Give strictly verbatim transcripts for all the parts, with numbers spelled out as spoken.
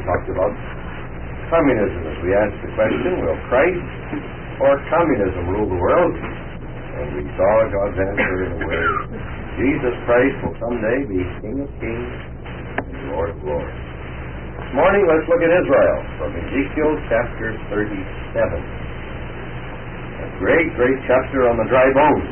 talked about communism. As we asked the question, will Christ or communism rule the world? And we saw God's answer in the word. Jesus Christ will someday be King of Kings and Lord of Lords. This morning, let's look at Israel from Ezekiel chapter thirty-seven. A great, great chapter on the dry bones.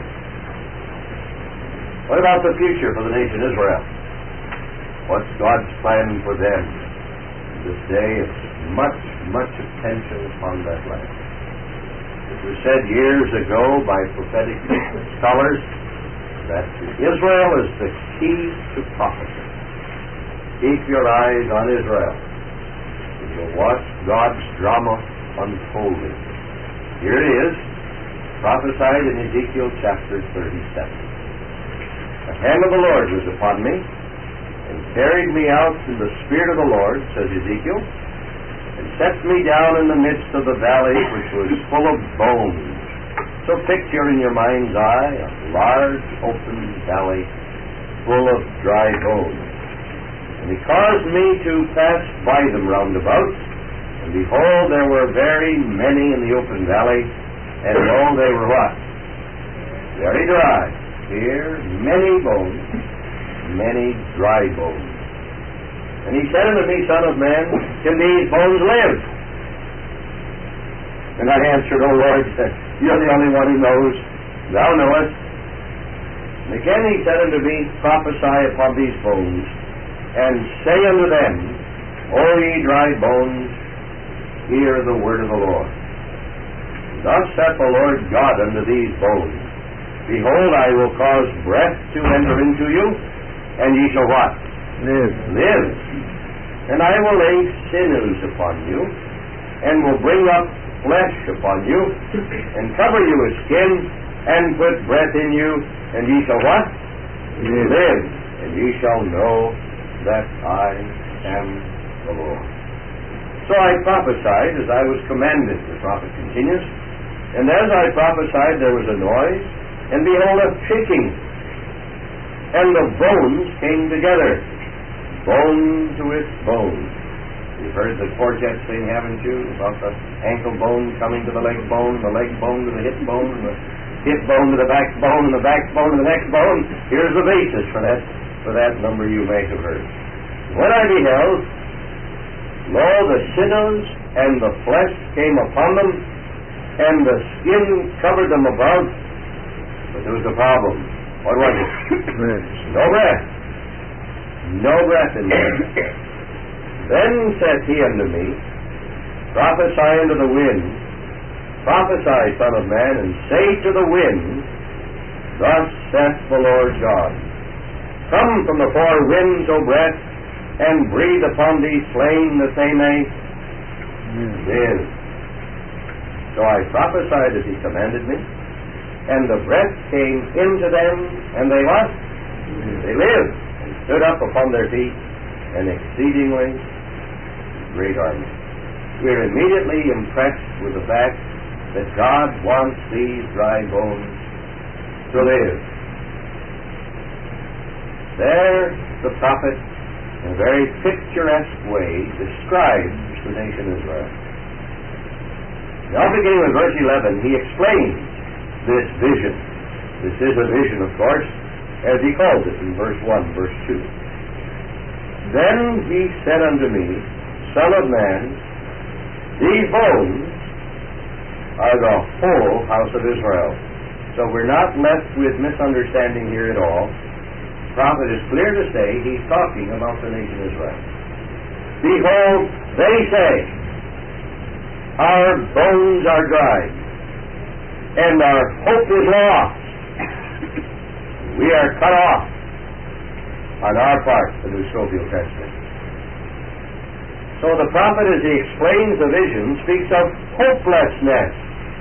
What about the future for the nation Israel? What's God's plan for them? This day of much, much attention upon that land. It was said years ago by prophetic scholars that Israel is the key to prophecy. Keep your eyes on Israel, and you'll watch God's drama unfolding. Here it is, prophesied in Ezekiel chapter thirty-seven. The hand of the Lord was upon me, and carried me out in the Spirit of the Lord, says Ezekiel, and set me down in the midst of the valley which was full of bones. So picture in your mind's eye a large open valley full of dry bones. And he caused me to pass by them round about, and behold, there were very many in the open valley, and lo, they were what? Very dry. Here, many bones, many dry bones. And he said unto me, Son of man, can these bones live? And I answered, O Lord, you're the only one who knows. Thou knowest. And again he said unto me, prophesy upon these bones, and say unto them, O ye dry bones, hear the word of the Lord. Thus saith the Lord God unto these bones, behold, I will cause breath to enter into you, and ye shall what? Live. Live. And I will lay sinews upon you, and will bring up flesh upon you, and cover you with skin, and put breath in you, and ye shall what? Live. Live. And ye shall know that I am the Lord. So I prophesied as I was commanded, the prophet continues, and as I prophesied there was a noise, and behold a shaking, and the bones came together, bone to its bone. You've heard the quartet thing, haven't you, about the ankle bone coming to the leg bone, the leg bone to the hip bone, and the hip bone to the backbone, and the backbone to the next bone. Here's the basis for that, for that number you may have heard. When I beheld, lo, the sinews and the flesh came upon them, and the skin covered them above, but there was a problem. What was it? No breath. No breath in them. Then saith he unto me, prophesy unto the wind, prophesy, Son of man, and say to the wind, thus saith the Lord God, come from the four winds, O breath, and breathe upon these slain that they may live. So I prophesied as he commanded me, and the breath came into them, and they what? They lived, and stood up upon their feet, an exceedingly great army. We are immediately impressed with the fact that God wants these dry bones to live. There, the prophet, in a very picturesque way, describes the nation Israel. Now, beginning with verse eleven, he explains this vision. This is a vision, of course, as he calls it in verse one, verse two. Then he said unto me, Son of man, these bones are the whole house of Israel. So we're not left with misunderstanding here at all. The prophet is clear to say he's talking about the nation Israel. Behold, they say, our bones are dried, and our hope is lost. We are cut off on our part, the New Scofield Testament. So the prophet, as he explains the vision, speaks of hopelessness.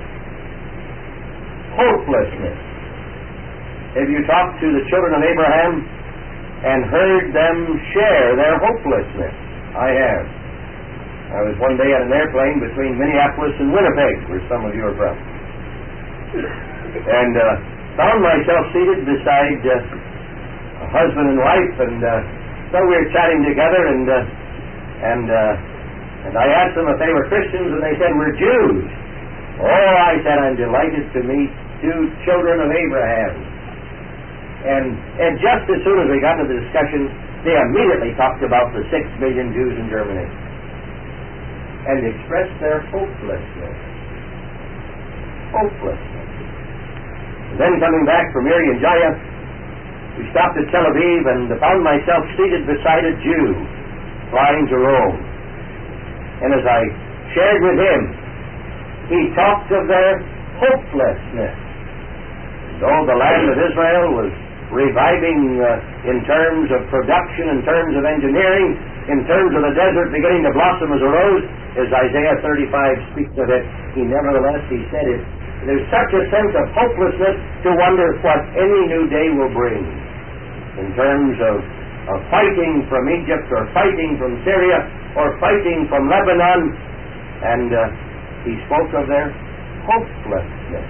Hopelessness. Have you talked to the children of Abraham and heard them share their hopelessness? I have. I was one day on an airplane between Minneapolis and Winnipeg, where some of you are from, and uh, found myself seated beside uh, a husband and wife, and uh, so we were chatting together, and uh, and uh, And I asked them if they were Christians, and they said, we're Jews. Oh, I said, I'm delighted to meet two children of Abraham. And, and just as soon as we got to the discussion, they immediately talked about the six million Jews in Germany and expressed their hopelessness. Hopelessness. And then coming back from Irian Jaya, we stopped at Tel Aviv and found myself seated beside a Jew flying to Rome. And as I shared with him, he talked of their hopelessness. Though the land of Israel was reviving uh, in terms of production, in terms of engineering, in terms of the desert beginning to blossom as a rose, as Isaiah thirty-five speaks of it, he nevertheless, he said it, there's such a sense of hopelessness to wonder what any new day will bring in terms of, of fighting from Egypt or fighting from Syria or fighting from Lebanon. And uh, he spoke of their hopelessness.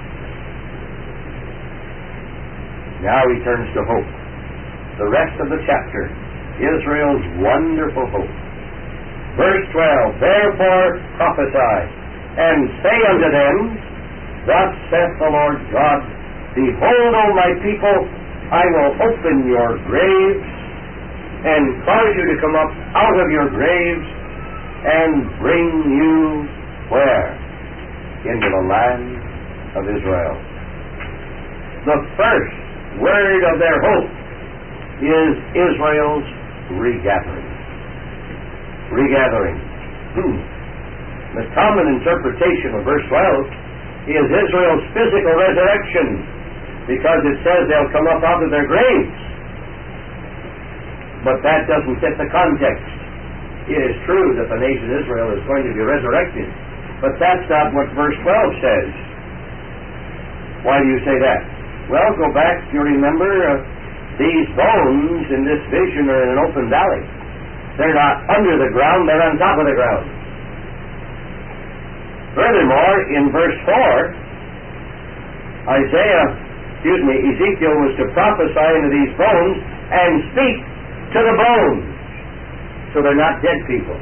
Now he turns to hope. The rest of the chapter, Israel's wonderful hope. Verse twelve, therefore prophesy, and say unto them, thus saith the Lord God, behold, O my people, I will open your graves, and cause you to come up out of your graves, and bring you where? Into the land of Israel. The first word of their hope is Israel's regathering. Regathering. Hmm. The common interpretation of verse twelve is Israel's physical resurrection, because it says they'll come up out of their graves. But that doesn't fit the context. It is true that the nation Israel is going to be resurrected, but that's not what verse twelve says. Why do you say that? Well, go back, if you remember, uh, these bones in this vision are in an open valley. They're not under the ground, they're on top of the ground. Furthermore, in verse four, Isaiah, excuse me, Ezekiel was to prophesy into these bones and speak to the bones. So they're not dead people.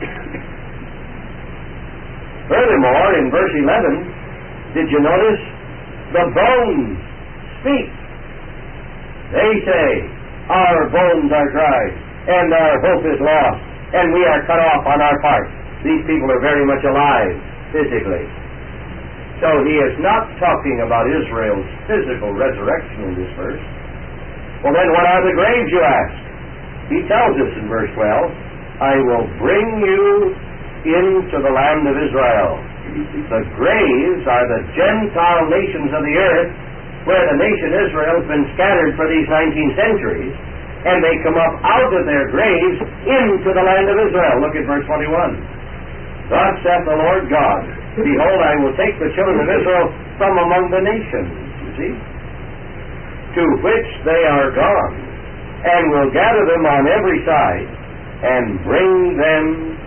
Furthermore, in verse eleven, did you notice? The bones speak. They say, our bones are dried, and our hope is lost, and we are cut off on our part. These people are very much alive physically. So he is not talking about Israel's physical resurrection in this verse. Well, then what are the graves, you ask? He tells us in verse twelve, I will bring you into the land of Israel. The graves are the Gentile nations of the earth, where the nation Israel has been scattered for these nineteen centuries, and they come up out of their graves into the land of Israel. Look at verse twenty-one. Thus saith the Lord God, behold, I will take the children of Israel from among the nations, you see, to which they are gone, and will gather them on every side, and bring them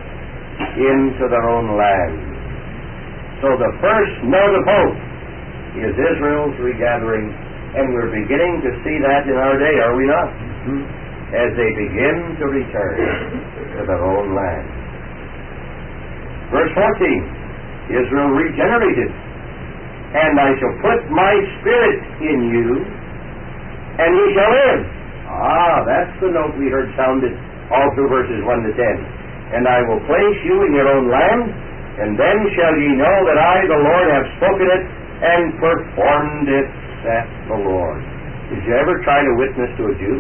into their own land. So the first note of hope is Israel's regathering, and we're beginning to see that in our day, are we not? Mm-hmm. As they begin to return to their own land. Verse fourteen, Israel regenerated, and I shall put my spirit in you, and ye shall live. Ah, that's the note we heard sounded all through verses one to ten. And I will place you in your own land, and then shall ye know that I, the Lord, have spoken it, and performed it, saith the Lord. Did you ever try to witness to a Jew?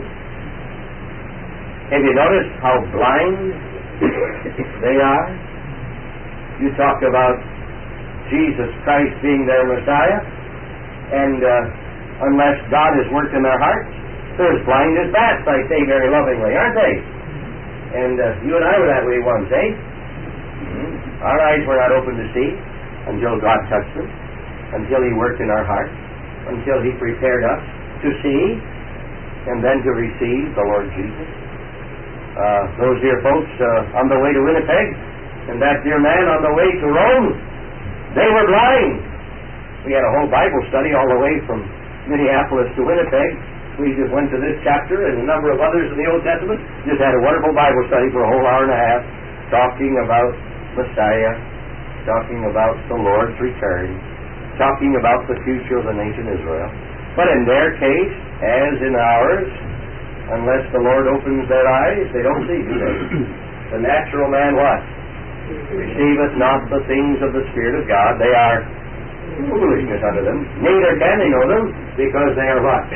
Have you noticed how blind they are? You talk about Jesus Christ being their Messiah, and uh, unless God has worked in their hearts, they're as blind as bats, I say very lovingly, aren't they? And uh, you and I were that way once, eh? Mm-hmm. Our eyes were not open to see until God touched them, until He worked in our hearts, until He prepared us to see and then to receive the Lord Jesus. Uh, those dear folks uh, on the way to Winnipeg, and that dear man on the way to Rome, they were blind. We had a whole Bible study all the way from Minneapolis to Winnipeg. We just went to this chapter and a number of others in the Old Testament. Just had a wonderful Bible study for a whole hour and a half, talking about Messiah, talking about the Lord's return, talking about the future of the nation Israel. But in their case, as in ours, unless the Lord opens their eyes, they don't see, do they? The natural man what? Receiveth not the things of the Spirit of God. They are foolishness unto them. Neither can they know them, because they are what?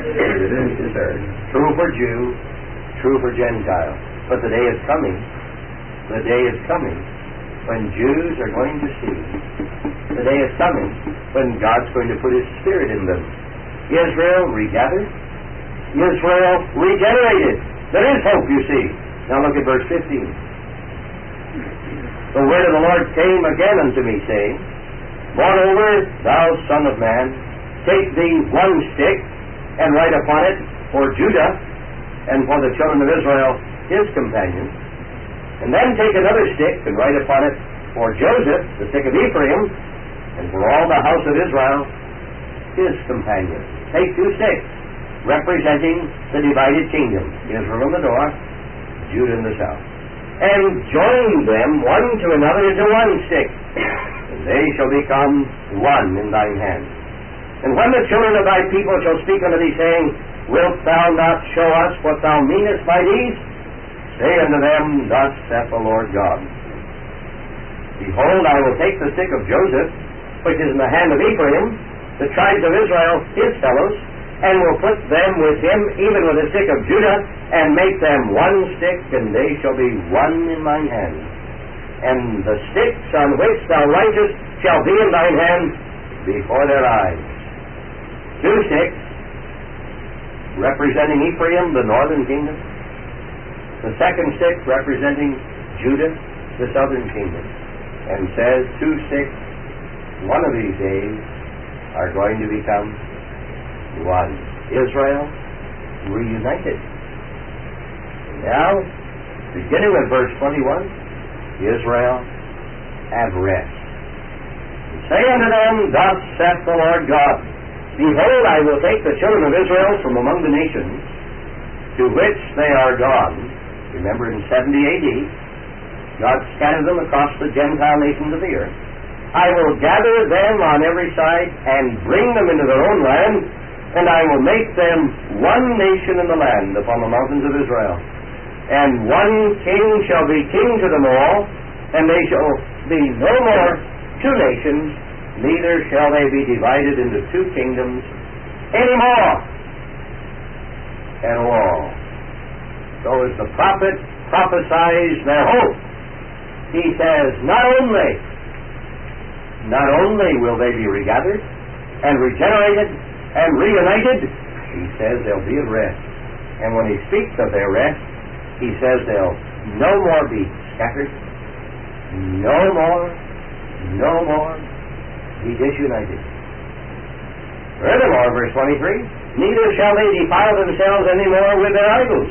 True for Jew, true for Gentile. But the day is coming, the day is coming, when Jews are going to see. The day is coming when God's going to put His Spirit in them. Israel regathered, Israel regenerated. There is hope, you see. Now look at verse fifteen. The word of the Lord came again unto me, saying, Moreover, thou son of man, take thee one stick, and write upon it for Judah, and for the children of Israel, his companions. And then take another stick, and write upon it for Joseph, the stick of Ephraim, and for all the house of Israel, his companions. Take two sticks, representing the divided kingdom, Israel in the north, Judah in the south, and join them one to another into one stick, and they shall become one in thine hand. And when the children of thy people shall speak unto thee, saying, Wilt thou not show us what thou meanest by these? Say unto them, Thus saith the Lord God, Behold, I will take the stick of Joseph, which is in the hand of Ephraim, the tribes of Israel, his fellows, and will put them with him, even with the stick of Judah, and make them one stick, and they shall be one in mine hand. And the sticks on which thou writest shall be in thine hand before their eyes. Two sticks, representing Ephraim, the northern kingdom. The second stick representing Judah, the southern kingdom. And says, two sticks, one of these days, are going to become one. Israel reunited. Now, beginning with verse twenty-one, Israel have rest. Say unto them, Thus saith the Lord God, Behold, I will take the children of Israel from among the nations to which they are gone. Remember, in seventy A D, God scattered them across the Gentile nations of the earth. I will gather them on every side and bring them into their own land, and I will make them one nation in the land upon the mountains of Israel. And one king shall be king to them all, and they shall be no more two nations, neither shall they be divided into two kingdoms any more. And all. So as the prophet prophesies their hope, he says, not only Not only will they be regathered and regenerated and reunited, he says they'll be at rest. And when he speaks of their rest, he says they'll no more be scattered, no more, no more be disunited. Furthermore, verse twenty-three, neither shall they defile themselves any more with their idols,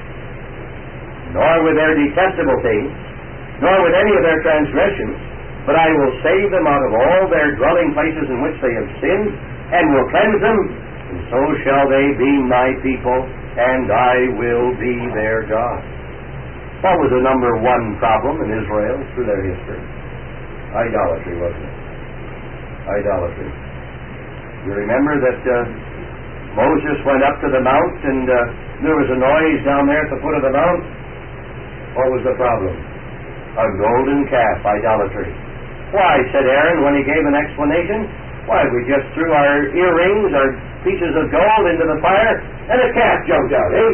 nor with their detestable things, nor with any of their transgressions, but I will save them out of all their dwelling places in which they have sinned, and will cleanse them, and so shall they be my people, and I will be their God. What was the number one problem in Israel through their history? Idolatry, wasn't it? Idolatry. You remember that uh, Moses went up to the mount, and uh, there was a noise down there at the foot of the mount. What was the problem? A golden calf, idolatry. Why, said Aaron when he gave an explanation, why, we just threw our earrings, our pieces of gold into the fire, and a calf jumped out, eh?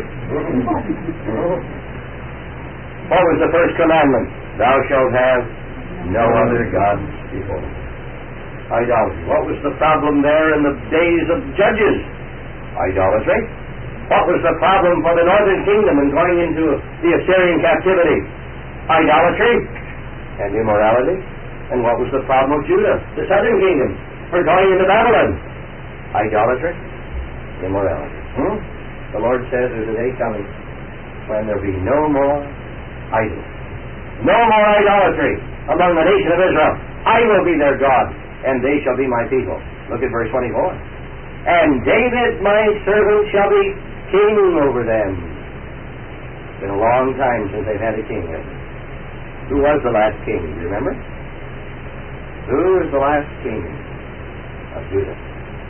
What was the first commandment? Thou shalt have no other gods before me. Idolatry. What was the problem there in the days of Judges? Idolatry. What was the problem for the northern kingdom in going into the Assyrian captivity? Idolatry and immorality. And what was the problem of Judah, the southern kingdom, for going into Babylon? Idolatry, immorality. Hmm? The Lord says there's a day coming when there be no more idols, no more idolatry among the nation of Israel. I will be their God, and they shall be my people. Look at verse twenty-four. And David my servant shall be king over them. It's been a long time since they've had a king, hasn't it? Who was the last king? Do you remember? Who is the last king of Judah?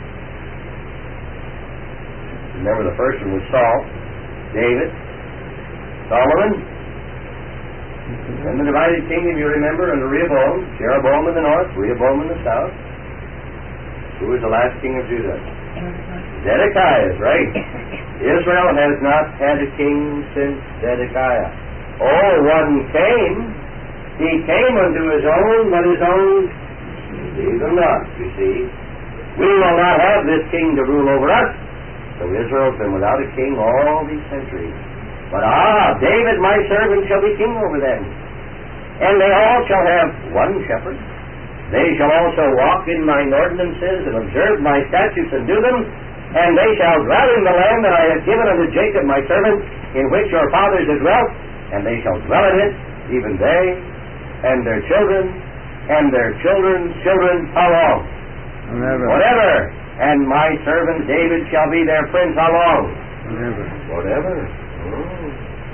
Remember, the first one was Saul, David, Solomon, and the divided kingdom, you remember, under Rehoboam, Jeroboam in the north, Rehoboam in the south. Who was the last king of Judah? Zedekiah is right. Israel has not had a king since Zedekiah. Oh, one came. He came unto his own, but his own received him not, you see. We will not have this king to rule over us. So Israel's been without a king all these centuries. But ah, David my servant shall be king over them. And they all shall have one shepherd. They shall also walk in mine ordinances and observe my statutes and do them. And they shall dwell in the land that I have given unto Jacob my servant, in which your fathers have dwelt. And they shall dwell in it, even they, and their children, and their children's children, how long? Never. Whatever. And my servant David shall be their prince, how long? Never. Whatever. Oh.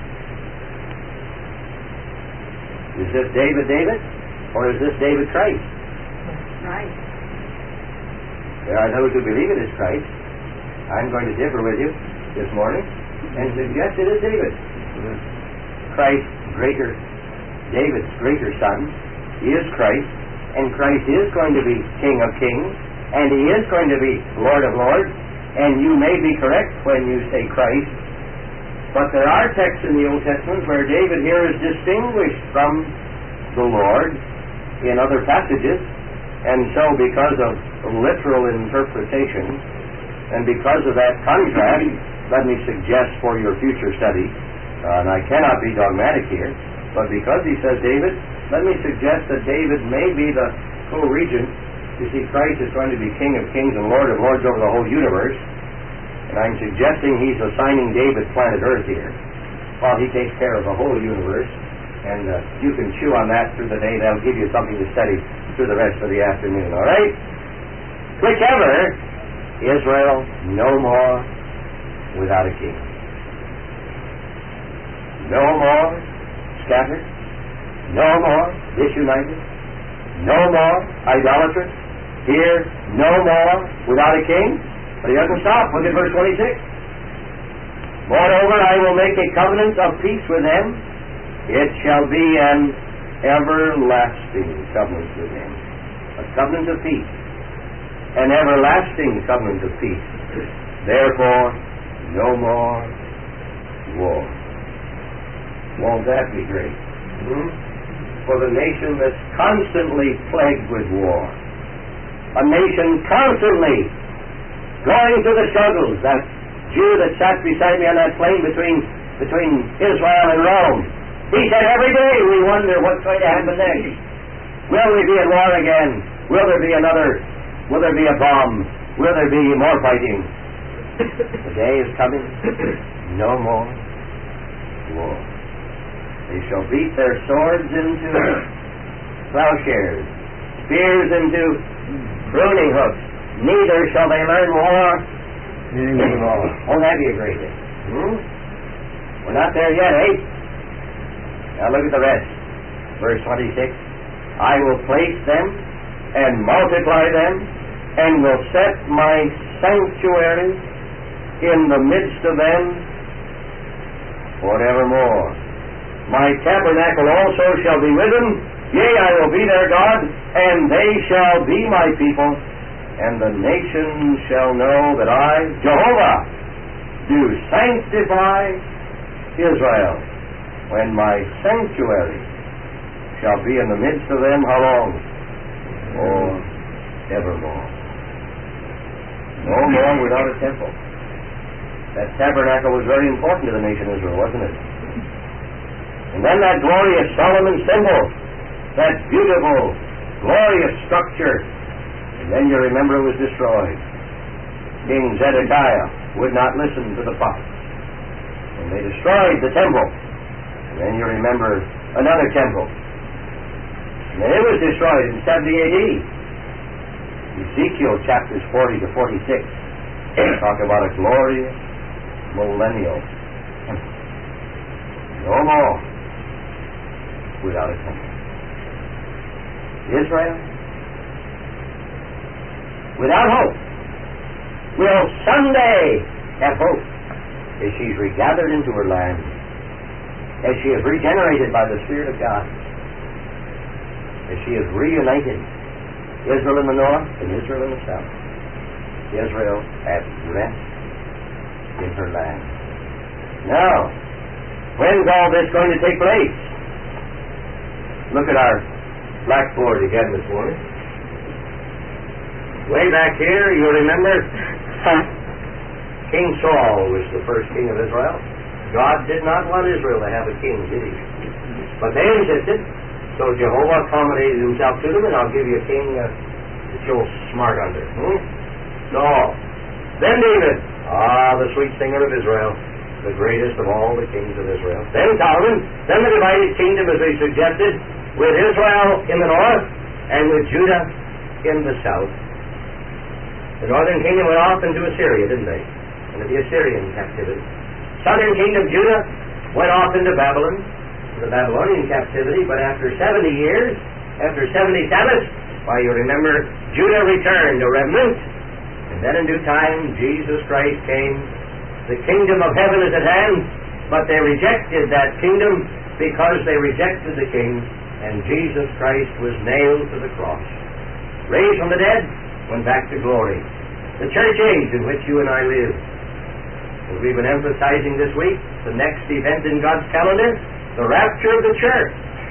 Is this David David? Or is this David Christ? Right. There are those who believe it is Christ. I'm going to differ with you this morning and suggest it is David. Christ, greater, David's greater son, is Christ, and Christ is going to be King of Kings, and he is going to be Lord of Lords, and you may be correct when you say Christ, but there are texts in the Old Testament where David here is distinguished from the Lord in other passages, and so because of literal interpretation, and because of that contrast, let me suggest for your future study, uh, and I cannot be dogmatic here, but because he says David, let me suggest that David may be the co-regent. You see, Christ is going to be King of Kings and Lord of Lords over the whole universe, and I'm suggesting he's assigning David planet Earth here, while he takes care of the whole universe, and uh, you can chew on that through the day. That'll give you something to study through the rest of the afternoon, all right? Whichever, Israel no more without a king. No more scattered. No more disunited. No more idolatrous. Here, no more without a king. But he doesn't stop. Look at verse twenty-six. Moreover, I will make a covenant of peace with them. It shall be an everlasting covenant with them. A covenant of peace. An everlasting covenant of peace. Therefore, no more war. Won't that be great? Hmm? For the nation that's constantly plagued with war. A nation constantly going through the struggles. That Jew that sat beside me on that plane between, between Israel and Rome, he said, every day we wonder what's going to happen next. Will we be at war again? Will there be another, will there be a bomb? Will there be more fighting? The day is coming. No more war. They shall beat their swords into plowshares, spears into pruning hooks. Neither shall they learn war anymore. Won't that be a great day? Hmm? We're not there yet, eh? Now look at the rest. Verse twenty-six. I will place them and multiply them, and will set my sanctuary in the midst of them forevermore. My tabernacle also shall be with them, yea, I will be their God, and they shall be my people, and the nations shall know that I, Jehovah, do sanctify Israel, when my sanctuary shall be in the midst of them, how long? For evermore. No more without a temple. That tabernacle was very important to the nation Israel, wasn't it? And then that glorious Solomon symbol, that beautiful, glorious structure, and then you remember it was destroyed. King Zedekiah would not listen to the prophet, and they destroyed the temple. And then you remember another temple, and then it was destroyed in seventy A D Ezekiel chapters forty to forty-six talk about a glorious millennial. No more. without a country. Israel, without hope, will someday have hope as she's regathered into her land, as she is regenerated by the Spirit of God, as she is reunited, Israel in the north and Israel in the south. Israel at rest in her land. Now, when's all this going to take place? Look at our blackboard again this morning. Way back here, you remember, King Saul was the first king of Israel. God did not want Israel to have a king, did he? But they insisted, so Jehovah accommodated himself to them, and I'll give you a king uh, that you'll smart under. Hmm? Saul. Then David, ah, the sweet singer of Israel, the greatest of all the kings of Israel. Then Solomon, then the divided kingdom, as we suggested, with Israel in the north and with Judah in the south. The northern kingdom went off into Assyria, didn't they? Into the Assyrian captivity. Southern kingdom, Judah, went off into Babylon, the Babylonian captivity, but after seventy years, after seventy Sabbaths, why, you remember, Judah returned, a remnant, and then in due time, Jesus Christ came. The kingdom of heaven is at hand, but they rejected that kingdom because they rejected the king, and Jesus Christ was nailed to the cross. Raised from the dead, went back to glory. The church age in which you and I live. As we've been emphasizing this week, the next event in God's calendar, the rapture of the church.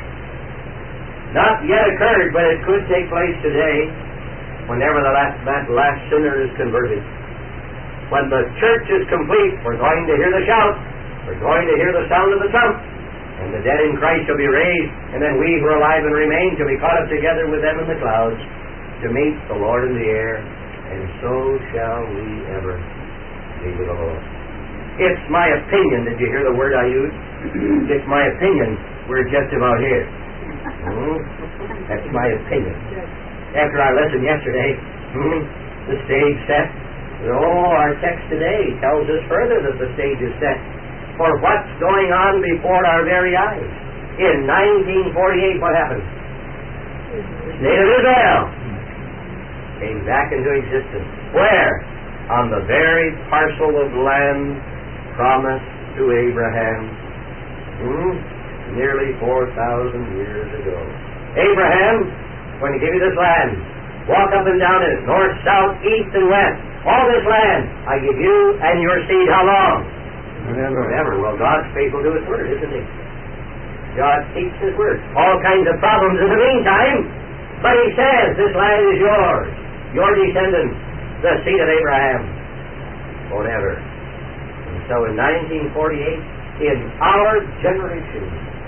Not yet occurred, but it could take place today, whenever the last, that last sinner is converted. When the church is complete, we're going to hear the shout, we're going to hear the sound of the trump, and the dead in Christ shall be raised, and then we who are alive and remain shall be caught up together with them in the clouds to meet the Lord in the air, and so shall we ever be with the Lord. It's my opinion. Did you hear the word I used? It's my opinion. We're just about here. Hmm? That's my opinion. After our lesson yesterday, hmm, the stage set. Oh, our text today tells us further that the stage is set for what's going on before our very eyes. In nineteen forty-eight, what happened? The state of Israel came back into existence. Where? On the very parcel of land promised to Abraham hmm, nearly four thousand years ago. Abraham, when he gave you this land, walk up and down it, north, south, east, and west. All this land I give you and your seed how long? Forever. Forever. Well, God's faithful to His word, isn't He? God keeps His word. All kinds of problems in the meantime, but He says this land is yours, your descendants, the seed of Abraham, forever. And so in nineteen forty-eight, in our generation,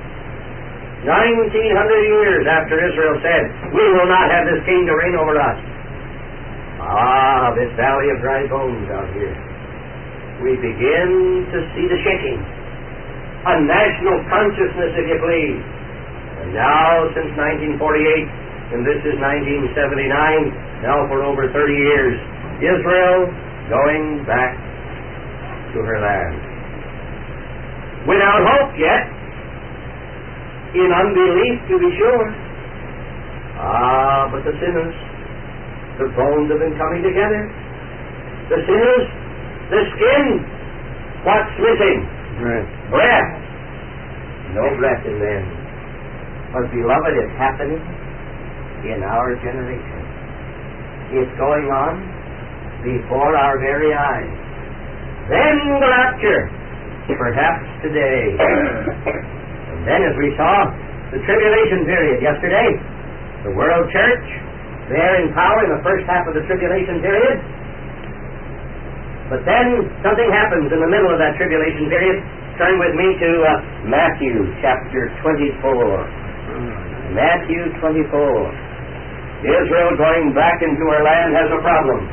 nineteen hundred years after Israel said, we will not have this king to reign over us. Ah, this valley of dry bones out here. We begin to see the shaking. A national consciousness, if you please. And now, since nineteen forty-eight, and this is nineteen seventy-nine, now for over thirty years, Israel going back to her land. Without hope yet, in unbelief to be sure. Ah, but the sinners, the bones have been coming together. The sinners, the skin, what's missing? Breath. Breath. No breath in them. But beloved, it's happening in our generation. It's going on before our very eyes. Then the rapture, perhaps today. And then, as we saw, the tribulation period yesterday, the world church, they're in power in the first half of the tribulation period. But then something happens in the middle of that tribulation period. Turn with me to uh, Matthew chapter twenty-four. Matthew twenty-four. Israel going back into her land has a problem.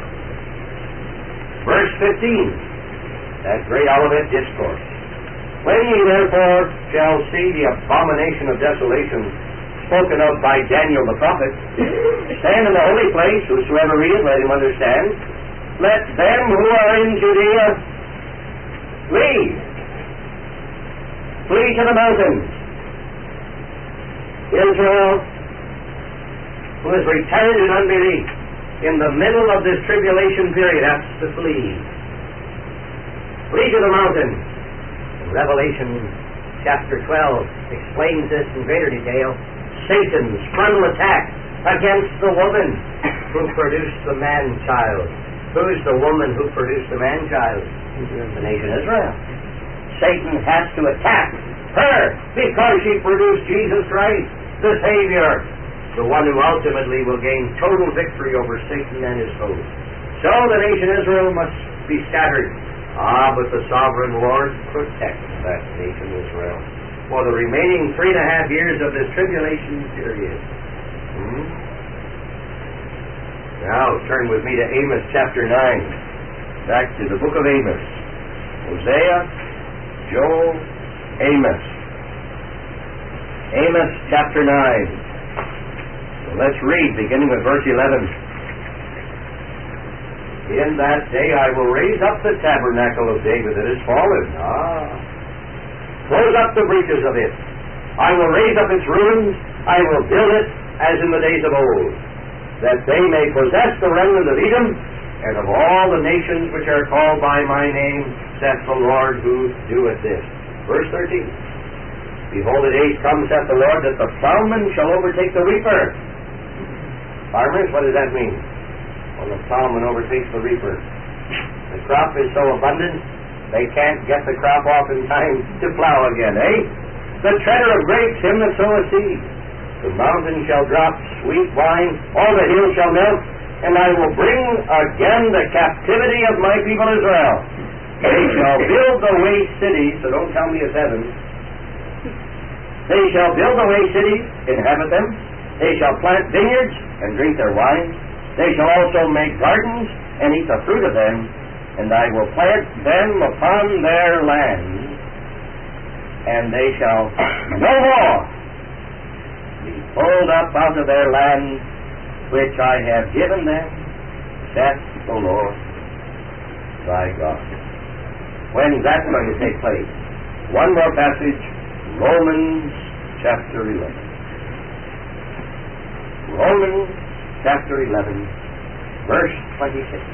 Verse fifteen. That great Olivet discourse. When ye therefore shall see the abomination of desolation spoken of by Daniel the prophet, stand in the holy place, whosoever readeth, let him understand. Let them who are in Judea flee. Flee to the mountains. Israel, who has returned in unbelief, in the middle of this tribulation period, has to flee. Flee to the mountain. And Revelation chapter twelve explains this in greater detail. Satan's frontal attack against the woman who produced the man-child. Who's the woman who produced the man-child? The nation Israel. Satan has to attack her because she produced Jesus Christ, the Savior, the one who ultimately will gain total victory over Satan and his host. So the nation Israel must be scattered. Ah, but the sovereign Lord protects that nation Israel for the remaining three and a half years of this tribulation period. Hmm? Now turn with me to Amos chapter nine. Back to the book of Amos. Hosea, Joel, Amos. Amos chapter nine. Let's read, beginning with verse eleven. In that day I will raise up the tabernacle of David that is fallen. Ah. Close up the breaches of it. I will raise up its ruins. I will build it as in the days of old, that they may possess the remnant of Edom and of all the nations which are called by my name, saith the Lord who doeth this. Verse thirteen. Behold, the days come, saith the Lord, that the plowman shall overtake the reaper. Farmers, what does that mean? When the plowman overtakes the reaper. The crop is so abundant, they can't get the crop off in time to plow again, eh? The treader of grapes, him that soweth seed. The mountain shall drop sweet wine, all the hills shall melt, and I will bring again the captivity of my people Israel. They shall build the waste cities, so don't tell me it's heaven. They shall build the waste cities, inhabit them. They shall plant vineyards and drink their wine. They shall also make gardens and eat the fruit of them, and I will plant them upon their land, and they shall no more be pulled up out of their land which I have given them, saith the Lord thy God. When is that going to take place? One more passage, Romans chapter eleven. Romans chapter eleven, verse twenty-six.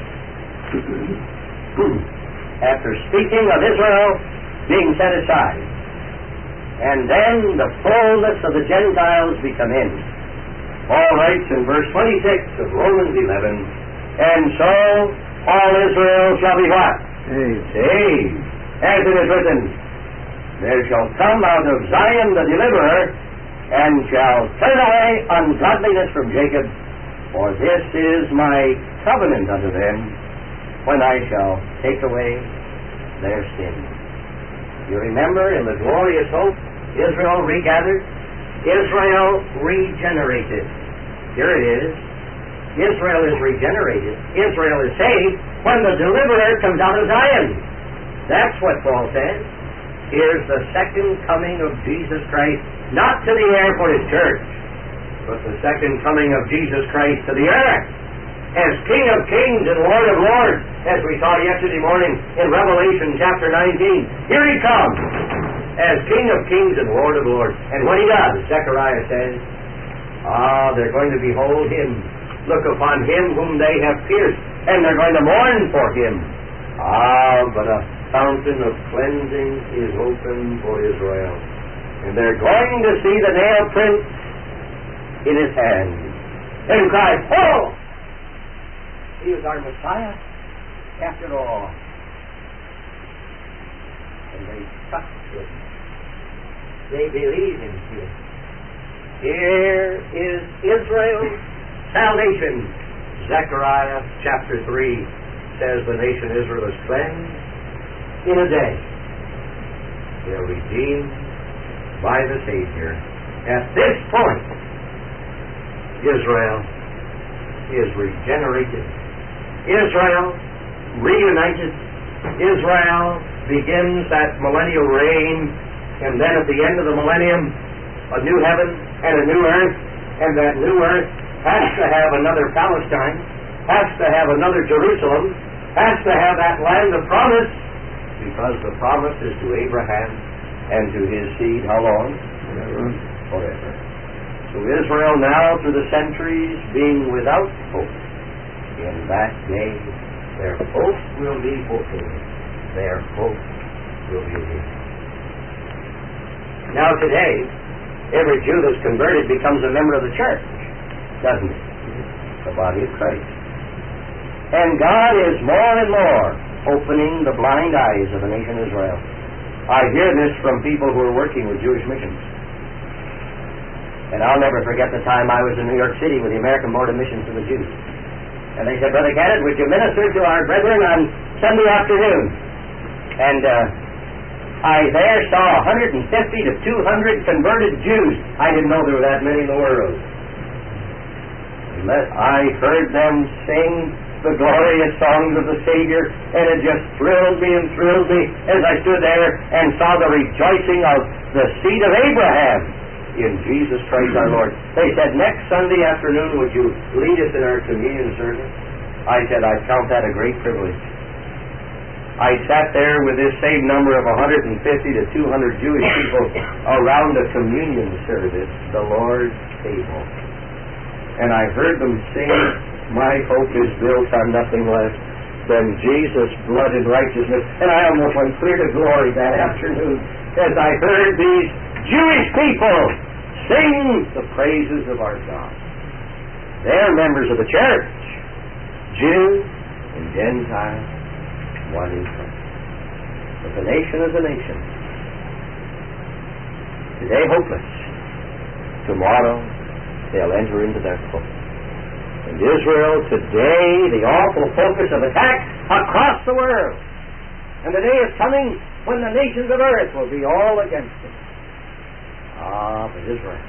After speaking of Israel being set aside, and then the fullness of the Gentiles be come in, Paul writes in verse twenty-six of Romans eleven, and so all Israel shall be what? Saved. Saved. As it is written, there shall come out of Zion the deliverer, and shall turn away ungodliness from Jacob, for this is my covenant unto them, when I shall take away their sins. You remember in the glorious hope, Israel regathered, Israel regenerated. Here it is. Israel is regenerated. Israel is saved when the deliverer comes out of Zion. That's what Paul says. Here's the second coming of Jesus Christ, not to the air for his church, but the second coming of Jesus Christ to the earth as King of kings and Lord of lords, as we saw yesterday morning in Revelation chapter nineteen. Here he comes as King of kings and Lord of lords. And when he does, Zechariah says, ah, they're going to behold him, look upon him whom they have pierced, and they're going to mourn for him. Ah, but a fountain of cleansing is open for Israel, and they're going to see the nail prints in his hand and cry, oh, he is our Messiah after all. And they trust him. They believe in him. Here is Israel's salvation. Zechariah chapter three says the nation Israel is cleansed in a day. They're redeemed by the Savior. At this point, Israel is regenerated. Israel reunited. Israel begins that millennial reign, and then at the end of the millennium, a new heaven and a new earth, and that new earth has to have another Palestine, has to have another Jerusalem, has to have that land of promise, because the promise is to Abraham and to his seed how long? Forever. Forever. So Israel now through the centuries being without hope, in that day their hope will be fulfilled. Their hope will be real. Now today, every Jew that's converted becomes a member of the church, doesn't it? The body of Christ. And God is more and more opening the blind eyes of the nation Israel. I hear this from people who are working with Jewish missions. And I'll never forget the time I was in New York City with the American Board of Missions to the Jews. And they said, Brother Kenneth, would you minister to our brethren on Sunday afternoon? And uh, I there saw one hundred fifty to two hundred converted Jews. I didn't know there were that many in the world. I heard them sing the glorious songs of the Savior, and it just thrilled me and thrilled me as I stood there and saw the rejoicing of the seed of Abraham in Jesus Christ our Lord. They said, next Sunday afternoon, would you lead us in our communion service? I said, I count that a great privilege. I sat there with this same number of one hundred fifty to two hundred Jewish people around a communion service, the Lord's table. And I heard them sing, my hope is built on nothing less than Jesus' blood and righteousness. And I almost went clear to glory that afternoon as I heard these Jewish people sing the praises of our God. They're members of the church, Jew and Gentile, one in Christ. But the nation is a nation. Today hopeless. Tomorrow they'll enter into their hope. And Israel today, the awful focus of attack across the world. And the day is coming when the nations of earth will be all against it. Ah, but Israel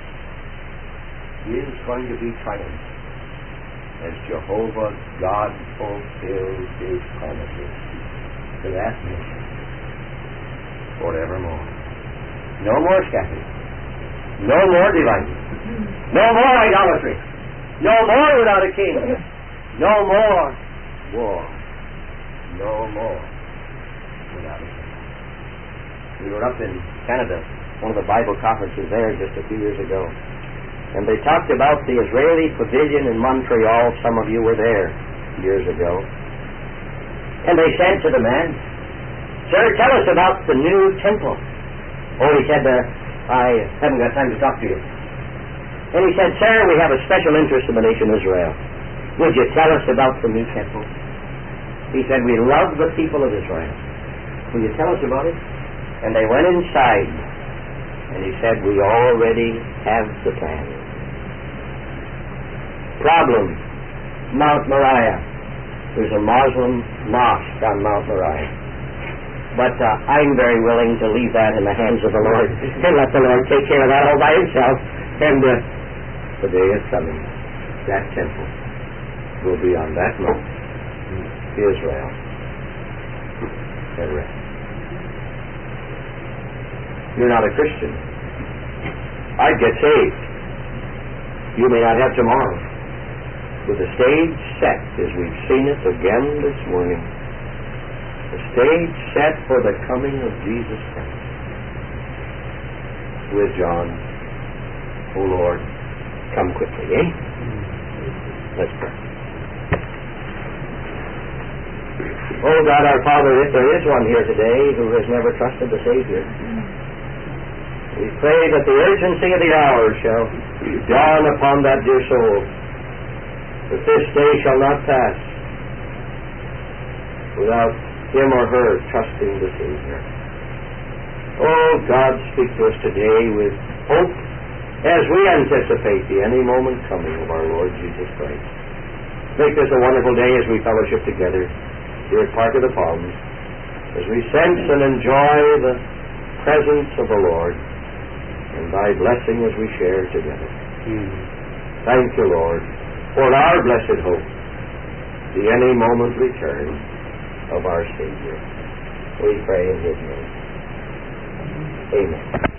is going to be triumphant as Jehovah God fulfills His promises to that nation forevermore. No more scattering. No more dividing. No more idolatry. No more without a king. No more war. No more without a king. We were up in Canada, one of the Bible conferences there just a few years ago. And they talked about the Israeli pavilion in Montreal. Some of you were there years ago. And they said to the man, Sir, tell us about the new temple. Oh, he said, uh, I haven't got time to talk to you. And he said, Sir, we have a special interest in the nation Israel. Would you tell us about the new temple? He said, we love the people of Israel. Will you tell us about it? And they went inside. And he said, we already have the plan. Problem, Mount Moriah. There's a Muslim mosque on Mount Moriah. But uh, I'm very willing to leave that in the hands of the Lord and let the Lord take care of that all by Himself. And uh, the day is coming. That temple will be on that mountain. Israel at rest. You're not a Christian. I'd get saved. You may not have tomorrow. With the stage set as we've seen it again this morning. The stage set for the coming of Jesus Christ. With John, O Lord, come quickly, eh? Let's pray. Oh God, our Father, if there is one here today who has never trusted the Savior, we pray that the urgency of the hour shall dawn upon that dear soul, that this day shall not pass without him or her trusting the Savior. Oh God, speak to us today with hope as we anticipate the any moment coming of our Lord Jesus Christ. Make this a wonderful day as we fellowship together here at Park of the Palms, as we sense and enjoy the presence of the Lord and Thy blessing as we share together. Mm. Thank you, Lord, for our blessed hope, the any moment return of our Savior. We pray in His name. Amen.